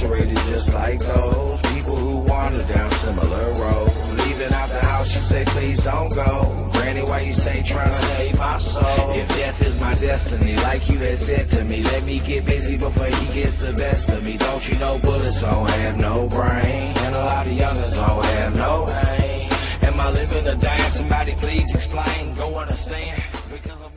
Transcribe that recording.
incarcerated just like those people who wander down similar roads. Leaving out the house, you say please don't go. Granny, why you stay trying to save my soul? If death is my destiny, like you had said to me, let me get busy before he gets the best of me. Don't you know bullets don't have no brain, and a lot of youngers don't have no pain. Am I living or dying? Somebody please explain. Go understand, because I'm